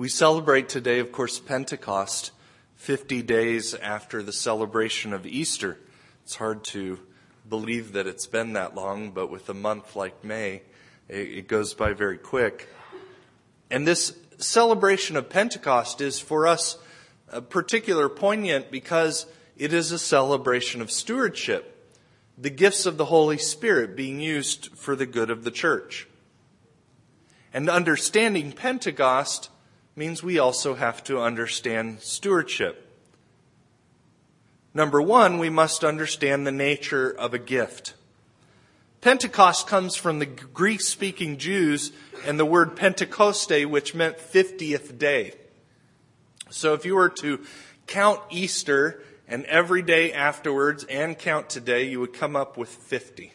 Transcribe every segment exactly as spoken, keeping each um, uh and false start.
We celebrate today, of course, Pentecost, fifty days after the celebration of Easter. It's hard to believe that it's been that long, but with a month like May, it goes by very quick. And this celebration of Pentecost is for us a particular poignant because it is a celebration of stewardship, the gifts of the Holy Spirit being used for the good of the church. And understanding Pentecost means we also have to understand stewardship. Number one, we must understand the nature of a gift. Pentecost comes from the Greek-speaking Jews and the word Pentecoste, which meant fiftieth day. So if you were to count Easter and every day afterwards and count today, you would come up with fifty.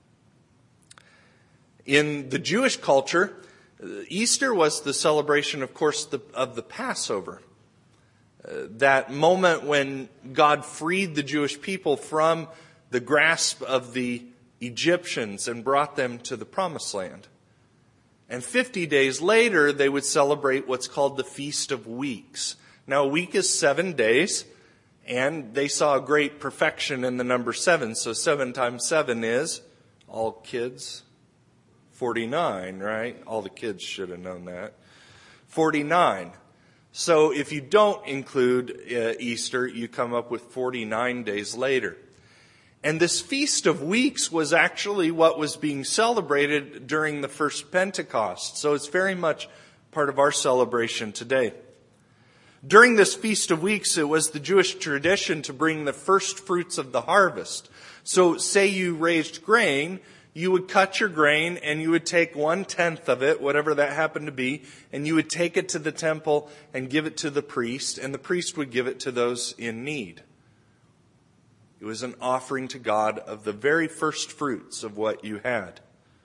In the Jewish culture, Easter was the celebration, of course, the, of the Passover. Uh, that moment when God freed the Jewish people from the grasp of the Egyptians and brought them to the Promised Land. And fifty days later, they would celebrate what's called the Feast of Weeks. Now, a week is seven days, and they saw a great perfection in the number seven. So seven times seven is, all kids, forty-nine, right? All the kids should have known that. forty-nine. So if you don't include uh, Easter, you come up with forty-nine days later. And this Feast of Weeks was actually what was being celebrated during the first Pentecost. So it's very much part of our celebration today. During this Feast of Weeks, it was the Jewish tradition to bring the first fruits of the harvest. So say you raised grain, you would cut your grain and you would take one-tenth of it, whatever that happened to be, and you would take it to the temple and give it to the priest, and the priest would give it to those in need. It was an offering to God of the very first fruits of what you had.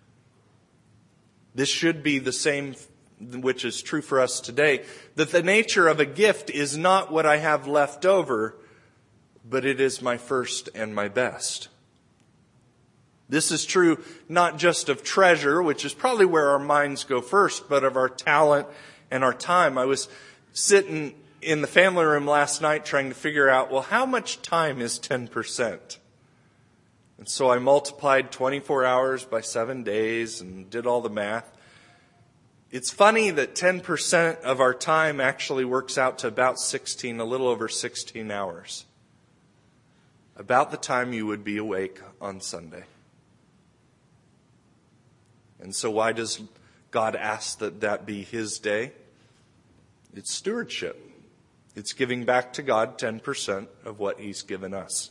This should be the same, which is true for us today, that the nature of a gift is not what I have left over, but it is my first and my best. This is true not just of treasure, which is probably where our minds go first, but of our talent and our time. I was sitting in the family room last night trying to figure out, well, how much time is ten percent? And so I multiplied twenty-four hours by seven days and did all the math. It's funny that ten percent of our time actually works out to about sixteen, a little over sixteen hours. About the time you would be awake on Sunday. And so why does God ask that that be His day? It's stewardship. It's giving back to God ten percent of what He's given us.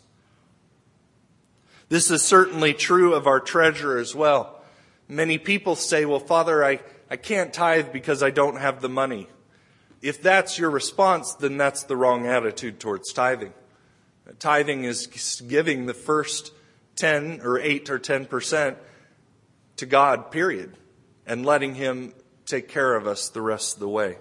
This is certainly true of our treasure as well. Many people say, well, Father, I, I can't tithe because I don't have the money. If that's your response, then that's the wrong attitude towards tithing. Tithing is giving the first ten or eight or ten percent to God, period, and letting Him take care of us the rest of the way.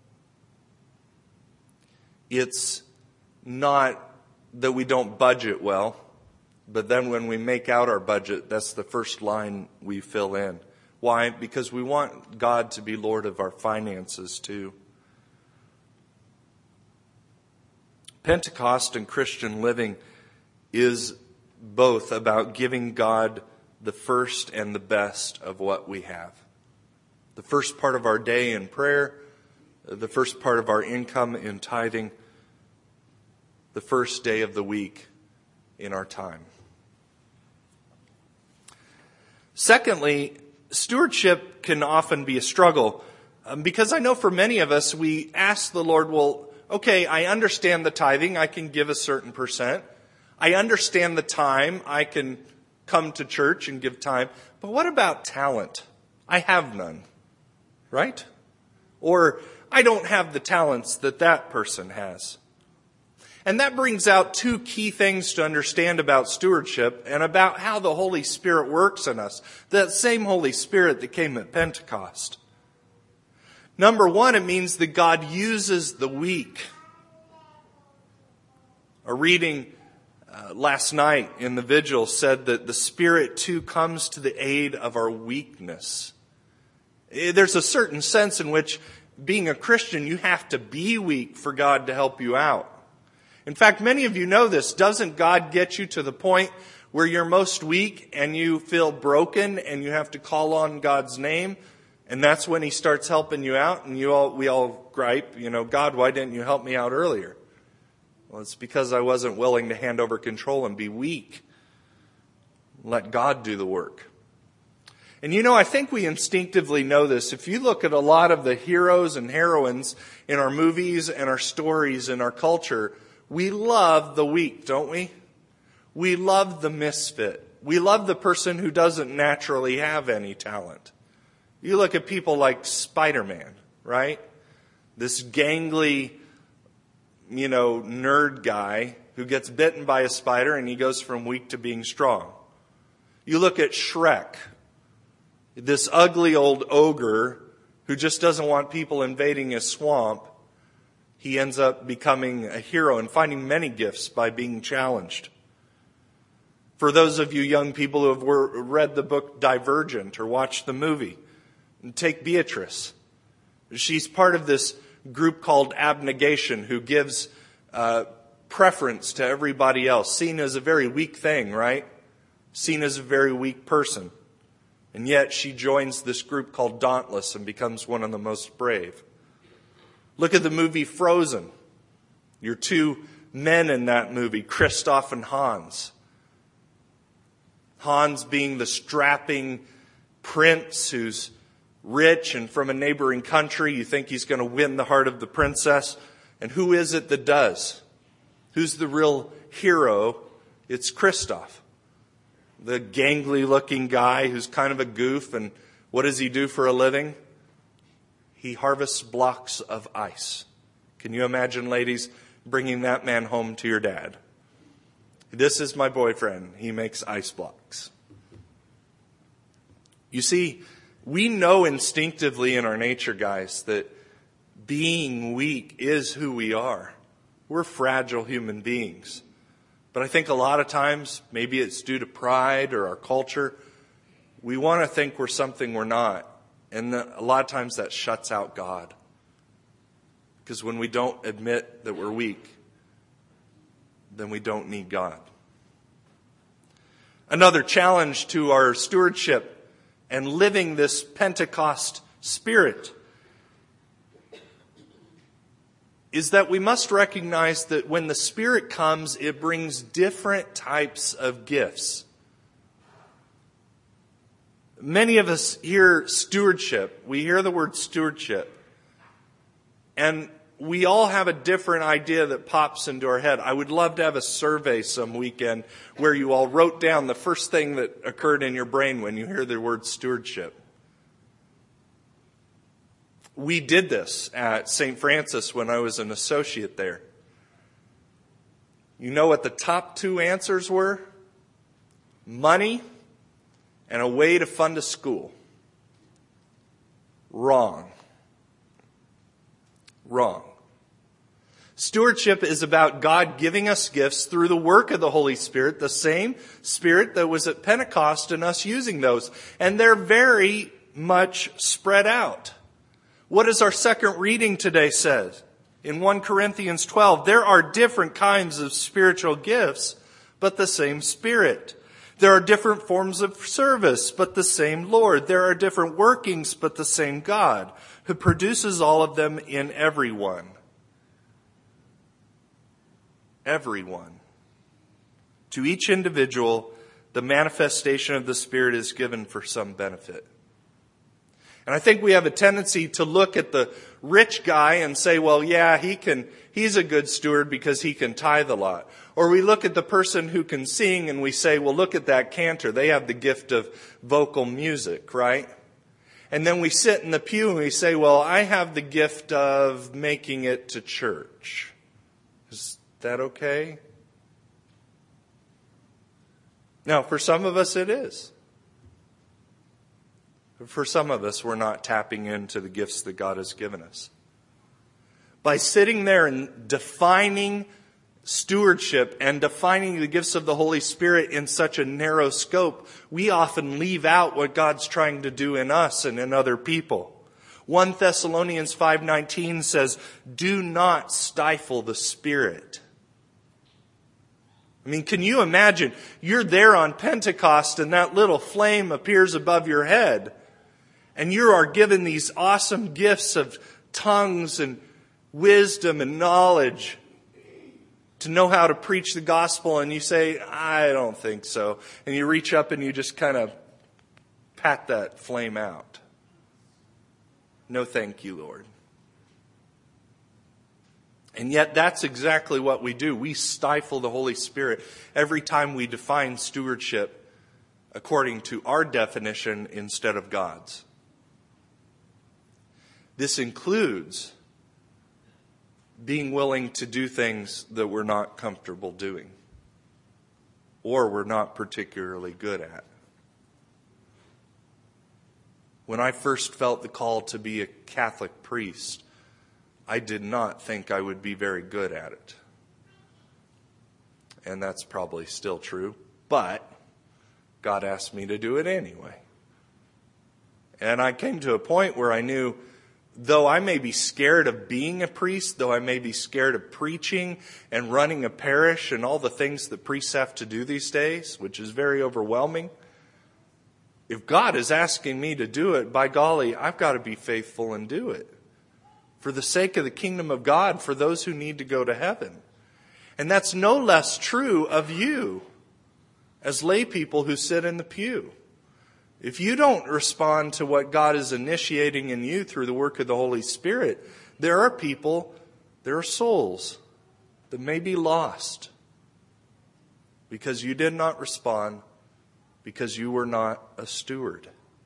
It's not that we don't budget well, but then when we make out our budget, that's the first line we fill in. Why? Because we want God to be Lord of our finances too. Pentecost and Christian living is both about giving God the first and the best of what we have. The first part of our day in prayer, the first part of our income in tithing, the first day of the week in our time. Secondly, stewardship can often be a struggle um, because I know for many of us, we ask the Lord, well, okay, I understand the tithing. I can give a certain percent. I understand the time. I can come to church and give time. But what about talent? I have none, right? Or I don't have the talents that that person has. And that brings out two key things to understand about stewardship and about how the Holy Spirit works in us. That same Holy Spirit that came at Pentecost. Number one, it means that God uses the weak. A reading uh, last night in the vigil said that the Spirit too comes to the aid of our weakness. There's a certain sense in which being a Christian, you have to be weak for God to help you out. In fact, many of you know this. Doesn't God get you to the point where you're most weak and you feel broken and you have to call on God's name? And that's when he starts helping you out, and you all, we all gripe, you know, God, why didn't you help me out earlier? Well, it's because I wasn't willing to hand over control and be weak. Let God do the work. And you know, I think we instinctively know this. If you look at a lot of the heroes and heroines in our movies and our stories and our culture, we love the weak, don't we? We love the misfit. We love the person who doesn't naturally have any talent. You look at people like Spider-Man, right? This gangly, you know, nerd guy who gets bitten by a spider and he goes from weak to being strong. You look at Shrek, this ugly old ogre who just doesn't want people invading his swamp. He ends up becoming a hero and finding many gifts by being challenged. For those of you young people who have read the book Divergent or watched the movie, take Beatrice. She's part of this group called Abnegation who gives uh, preference to everybody else, seen as a very weak thing, right? Seen as a very weak person. And yet she joins this group called Dauntless and becomes one of the most brave. Look at the movie Frozen. Your two men in that movie, Kristoff and Hans. Hans being the strapping prince who's rich and from a neighboring country. You think he's going to win the heart of the princess. And who is it that does? Who's the real hero? It's Kristoff. The gangly looking guy who's kind of a goof. And what does he do for a living? He harvests blocks of ice. Can you imagine, ladies, bringing that man home to your dad? This is my boyfriend. He makes ice blocks. You see, we know instinctively in our nature, guys, that being weak is who we are. We're fragile human beings. But I think a lot of times, maybe it's due to pride or our culture, we want to think we're something we're not. And a lot of times that shuts out God. Because when we don't admit that we're weak, then we don't need God. Another challenge to our stewardship and living this Pentecost spirit is that we must recognize that when the Spirit comes, it brings different types of gifts. Many of us hear stewardship. We hear the word stewardship. And we all have a different idea that pops into our head. I would love to have a survey some weekend where you all wrote down the first thing that occurred in your brain when you hear the word stewardship. We did this at Saint Francis when I was an associate there. You know what the top two answers were? Money and a way to fund a school. Wrong. Wrong. Stewardship is about God giving us gifts through the work of the Holy Spirit, the same Spirit that was at Pentecost, and us using those. And they're very much spread out. What does our second reading today say? In First Corinthians twelve, there are different kinds of spiritual gifts, but the same Spirit. There are different forms of service, but the same Lord. There are different workings, but the same God, who produces all of them in everyone. Everyone. To each individual, the manifestation of the Spirit is given for some benefit. And I think we have a tendency to look at the rich guy and say, well, yeah, he can, he's a good steward because he can tithe a lot. Or we look at the person who can sing and we say, well, look at that cantor. They have the gift of vocal music, right? And then we sit in the pew and we say, well, I have the gift of making it to church. Is that okay? Now, for some of us it is. For some of us, we're not tapping into the gifts that God has given us. By sitting there and defining stewardship and defining the gifts of the Holy Spirit in such a narrow scope, we often leave out what God's trying to do in us and in other people. First Thessalonians five nineteen says, do not stifle the Spirit. I mean, can you imagine? You're there on Pentecost and that little flame appears above your head. And you are given these awesome gifts of tongues and wisdom and knowledge to know how to preach the gospel. And you say, I don't think so. And you reach up and you just kind of pat that flame out. No, thank you, Lord. And yet that's exactly what we do. We stifle the Holy Spirit every time we define stewardship according to our definition instead of God's. This includes being willing to do things that we're not comfortable doing or we're not particularly good at. When I first felt the call to be a Catholic priest, I did not think I would be very good at it. And that's probably still true, but God asked me to do it anyway. And I came to a point where I knew, though I may be scared of being a priest, though I may be scared of preaching and running a parish and all the things that priests have to do these days, which is very overwhelming, if God is asking me to do it, by golly, I've got to be faithful and do it. For the sake of the kingdom of God, for those who need to go to heaven. And that's no less true of you as lay people who sit in the pew. If you don't respond to what God is initiating in you through the work of the Holy Spirit, there are people, there are souls that may be lost because you did not respond, because you were not a steward.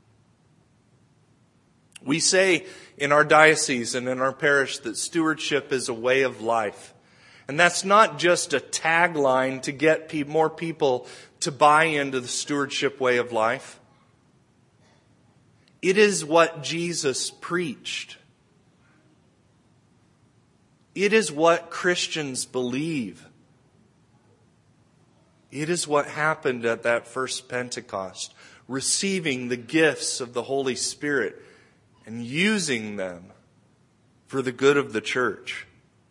We say in our diocese and in our parish that stewardship is a way of life. And that's not just a tagline to get pe- more people to buy into the stewardship way of life. It is what Jesus preached. It is what Christians believe. It is what happened at that first Pentecost, receiving the gifts of the Holy Spirit and using them for the good of the church.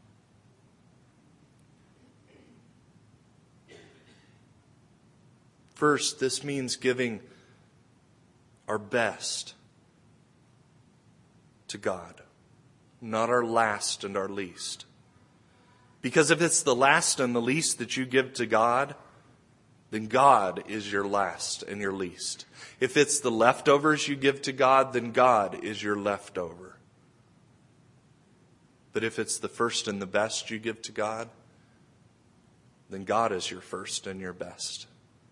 First, this means giving our best to God, not our last and our least. Because if it's the last and the least that you give to God, then God is your last and your least. If it's the leftovers you give to God, then God is your leftover. But if it's the first and the best you give to God, then God is your first and your best.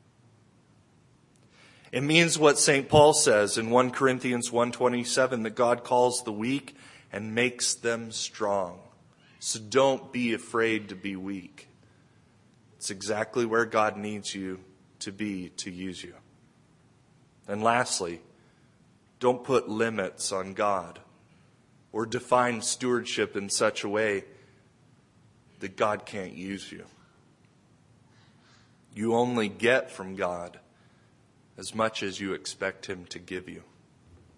It means what Saint Paul says in First Corinthians one twenty-seven, that God calls the weak and makes them strong. So don't be afraid to be weak. It's exactly where God needs you to be to use you. And lastly, don't put limits on God or define stewardship in such a way that God can't use you. You only get from God as much as you expect Him to give you.